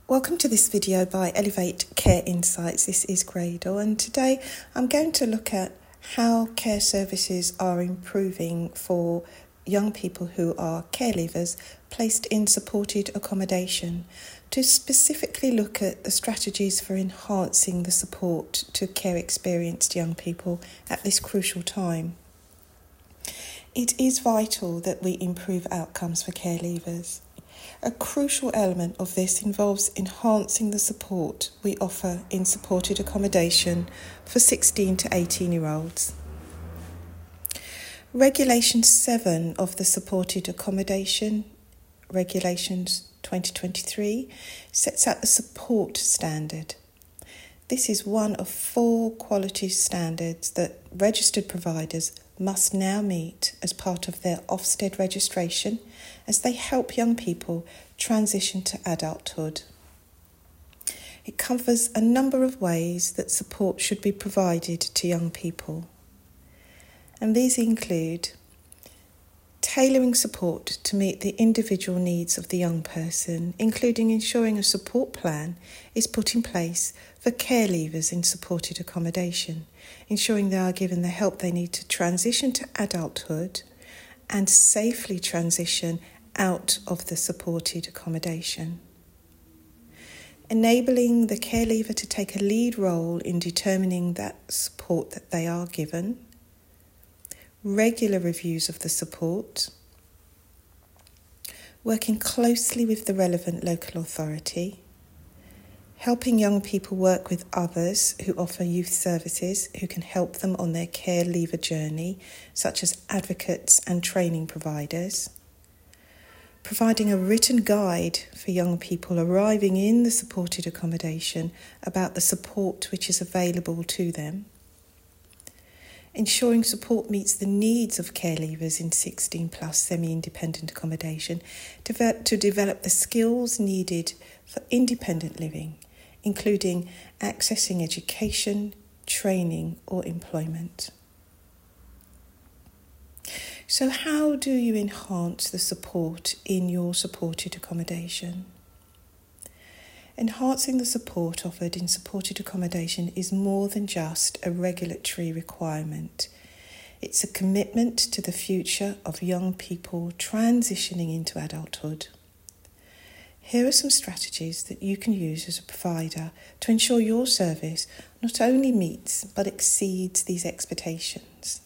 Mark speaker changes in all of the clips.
Speaker 1: Welcome to this video by Elevate Care Insights. This is Gradle, and today I'm going to look at how care services are improving for young people who are care leavers placed in supported accommodation, to specifically look at the strategies for enhancing the support to care experienced young people at this crucial time. It is vital that we improve outcomes for care leavers. A crucial element of this involves enhancing the support we offer in supported accommodation for 16 to 18-year-olds. Regulation 7 of the Supported Accommodation Regulations 2023 sets out the support standard. This is one of 4 quality standards that registered providers must now meet as part of their Ofsted registration as they help young people transition to adulthood. It covers a number of ways that support should be provided to young people, and these include tailoring support to meet the individual needs of the young person, including ensuring a support plan is put in place for care leavers in supported accommodation, ensuring they are given the help they need to transition to adulthood and safely transition out of the supported accommodation. Enabling the care leaver to take a lead role in determining that support that they are given. Regular reviews of the support. Working closely with the relevant local authority. Helping young people work with others who offer youth services who can help them on their care leaver journey, such as advocates and training providers. Providing a written guide for young people arriving in the supported accommodation about the support which is available to them. Ensuring support meets the needs of care leavers in 16 plus semi-independent accommodation to develop the skills needed for independent living, including accessing education, training or employment. So how do you enhance the support in your supported accommodation? Enhancing the support offered in supported accommodation is more than just a regulatory requirement. It's a commitment to the future of young people transitioning into adulthood. Here are some strategies that you can use as a provider to ensure your service not only meets but exceeds these expectations.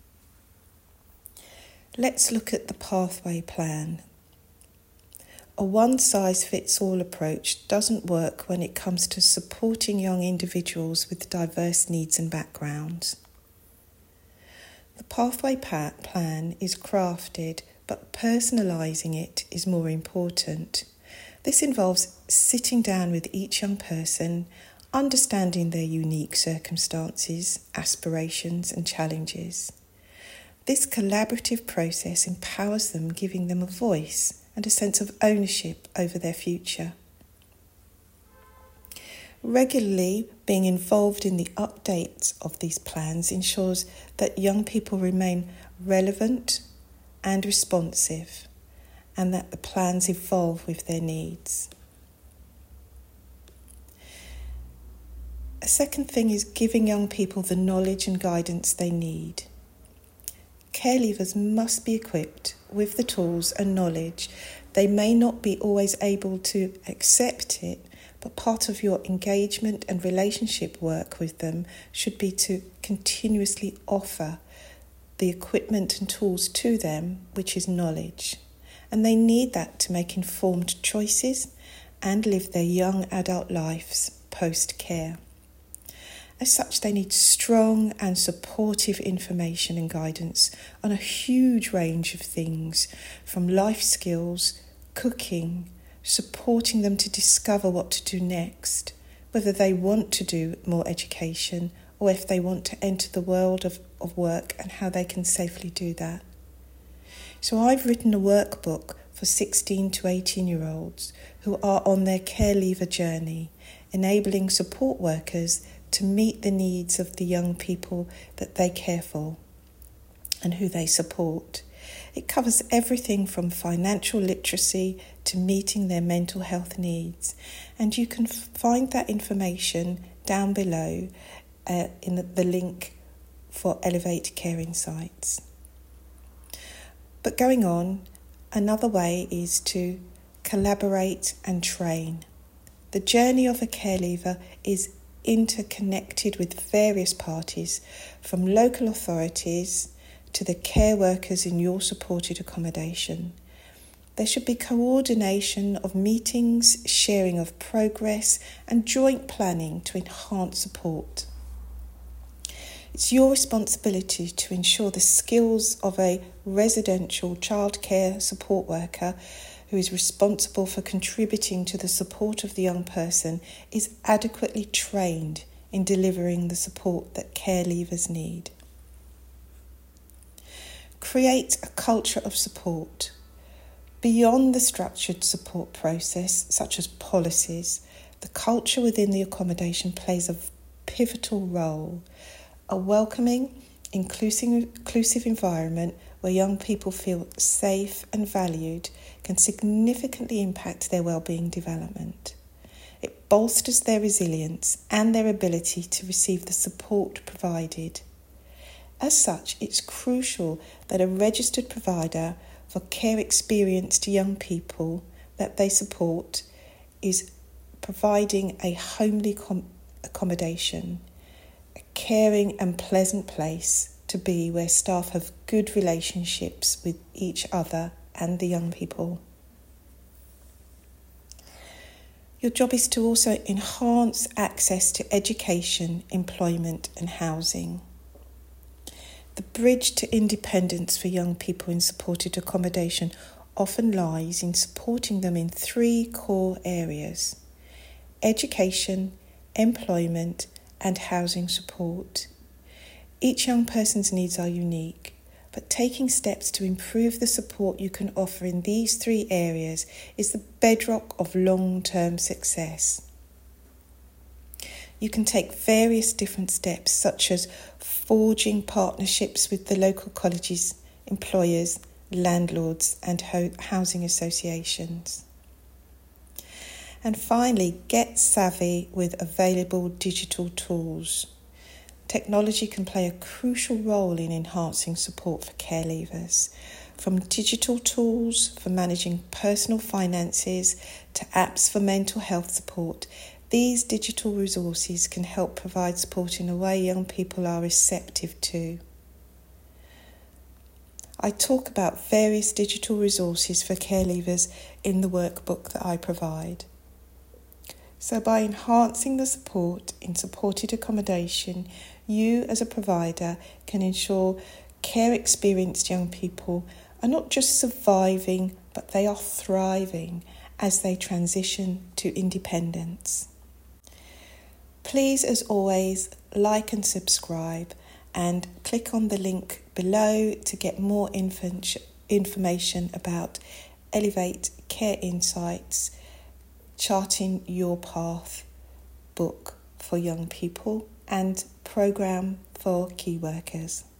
Speaker 1: Let's look at the pathway plan. A one-size-fits-all approach doesn't work when it comes to supporting young individuals with diverse needs and backgrounds. The pathway plan is crafted, but personalising it is more important. This involves sitting down with each young person, understanding their unique circumstances, aspirations and challenges. This collaborative process empowers them, giving them a voice and a sense of ownership over their future. Regularly being involved in the updates of these plans ensures that young people remain relevant and responsive, and that the plans evolve with their needs. A second thing is giving young people the knowledge and guidance they need. Care leavers must be equipped with the tools and knowledge. They may not be always able to accept it, but part of your engagement and relationship work with them should be to continuously offer the equipment and tools to them, which is knowledge. And they need that to make informed choices and live their young adult lives post-care. As such, they need strong and supportive information and guidance on a huge range of things, from life skills, cooking, supporting them to discover what to do next, whether they want to do more education or if they want to enter the world of work and how they can safely do that. So I've written a workbook for 16 to 18-year-olds who are on their care leaver journey, enabling support workers to meet the needs of the young people that they care for and who they support. It covers everything from financial literacy to meeting their mental health needs. And you can find that information down below in the link for Elevate Care Insights. But going on, another way is to collaborate and train. The journey of a care leaver is interconnected with various parties, from local authorities to the care workers in your supported accommodation. There should be coordination of meetings, sharing of progress, and joint planning to enhance support. It's your responsibility to ensure the skills of a residential childcare support worker who is responsible for contributing to the support of the young person is adequately trained in delivering the support that care leavers need. Create a culture of support. Beyond the structured support process, such as policies, the culture within the accommodation plays a pivotal role. A welcoming, inclusive environment where young people feel safe and valued can significantly impact their well-being development. It bolsters their resilience and their ability to receive the support provided. As such, it's crucial that a registered provider for care experienced young people that they support is providing a homely accommodation, a caring and pleasant place to be where staff have good relationships with each other and the young people. Your job is to also enhance access to education, employment and housing. The bridge to independence for young people in supported accommodation often lies in supporting them in 3 core areas: education, employment and housing support. Each young person's needs are unique, but taking steps to improve the support you can offer in these 3 areas is the bedrock of long-term success. You can take various different steps, such as forging partnerships with the local colleges, employers, landlords and housing associations. And finally, get savvy with available digital tools. Technology can play a crucial role in enhancing support for care leavers. From digital tools for managing personal finances to apps for mental health support, these digital resources can help provide support in a way young people are receptive to. I talk about various digital resources for care leavers in the workbook that I provide. So by enhancing the support in supported accommodation, you as a provider can ensure care experienced young people are not just surviving, but they are thriving as they transition to independence. Please, as always, like and subscribe and click on the link below to get more information about Elevate Care Insights, Charting Your Path book for young people and programme for key workers.